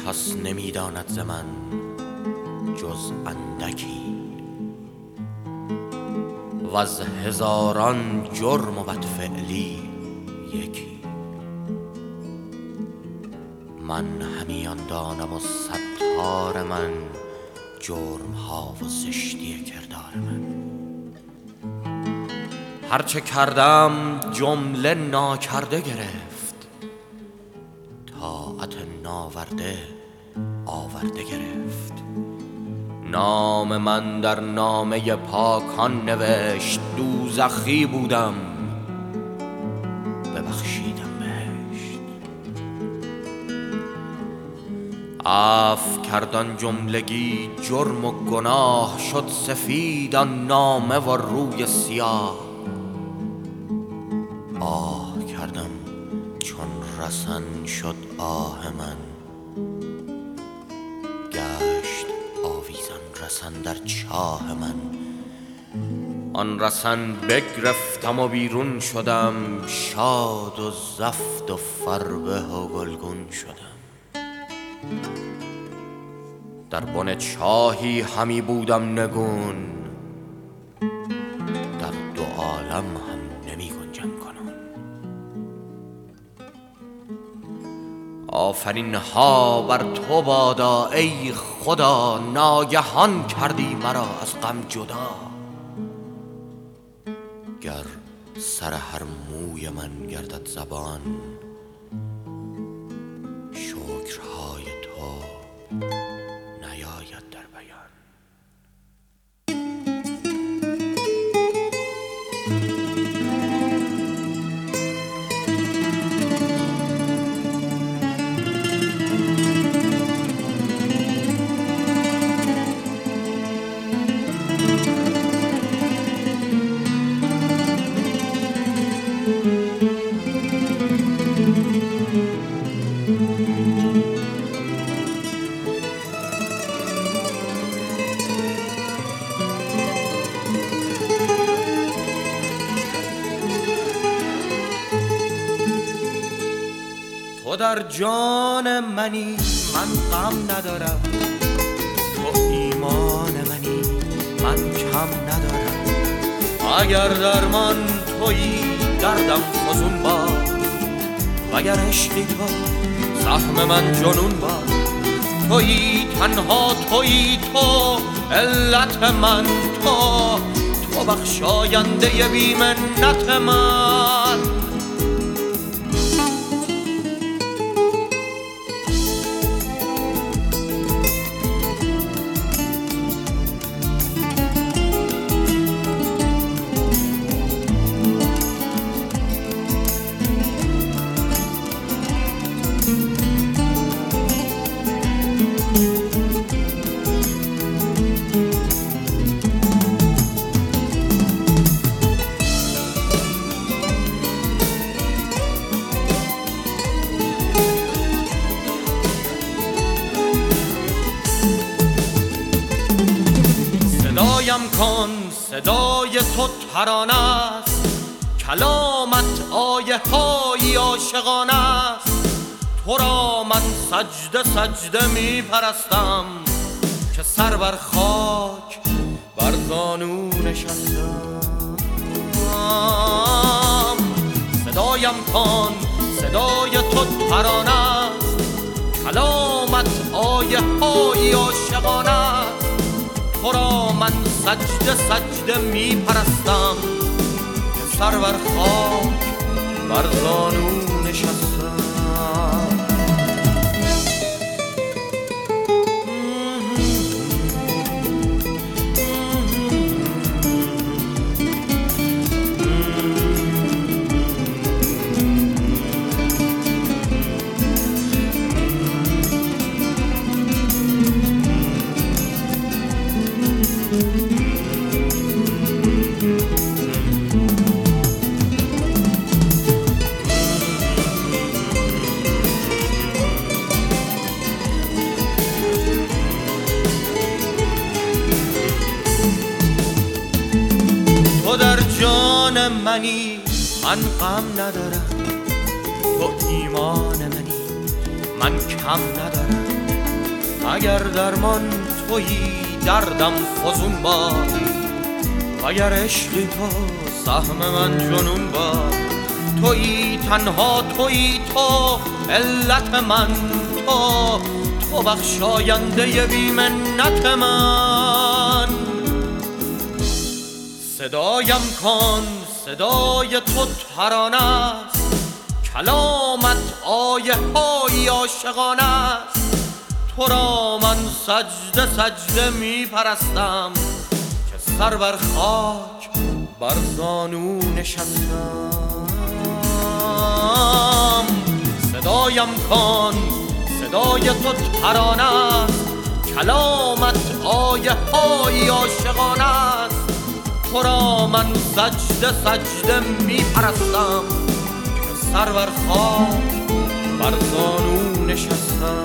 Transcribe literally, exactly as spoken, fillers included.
کس نمیداند ز من جز اندکی، و از هزاران جرم و بدفعلی یکی. من همیان دانم و ستار من جرم ها و زشتی کردار من. هرچه کردم جمله ناکرده گرفت، طاعت ناورده آورده گرفت. نام من در نامه پاکان نوشت، دوزخی بودم ببخشیدم بهشت. عفو کردن جملگی جرم و گناه، شد سفید آن نامه و روی سیاه. آه کردم چون رسن شد آه من، گشت آویزان رسن در چاه من. آن رسن بگرفتم و بیرون شدم، شاد و زفت و فربه و گلگون شدم. در بن چاهی همی بودم نگون، در دو عالم هم نمی گنجم کنون. آفرین ها بر تو بادا ای خدا، ناگهان کردی مرا از غم جدا. گر سر هر موی من گردد زبان، شکرهای تو نیاید در بیان. تو در جان منی من غم ندارم، تو ایمان منی من کم ندارم. اگر درمان تویی دردم فزون باد، وگر عشقی تو زخم من جنون باد. تویی تنها تویی تو علت من، تو تو بخشاینده بی منت من. صدایم کن صدای تو ترانه است، کلامت آیه های عاشقانه است. تو را من سجده سجده می پرستم، که سر بر خاک بر زانو نشستم. صدایم کن صدای تو ترانه است، کلامت آیه های عاشقانه است. تو را من سجده سجده می پرستم، که سر بر خاک بر زانو نشستم. منی من غم ندارم، تو ایمان منی من کم ندارم. اگر درمان تویی دردم فزون باد، اگر عشقی تو سهم من جنون باد. تویی تنها، تویی تو علت من، تو تو بخشاینده بی منت من. صدایم کن، صدای تو ترانه است، کلامت آیه های عاشقانه است. تو را من سجده سجده می پرستم، که سر بر خاک بر زانو نشستم. صدایم کن، صدای تو ترانه است، کلامت آیه های عاشقانه است. تو را من سجده سجده می پرستم، که سر بر خاک بر زانو نشستم.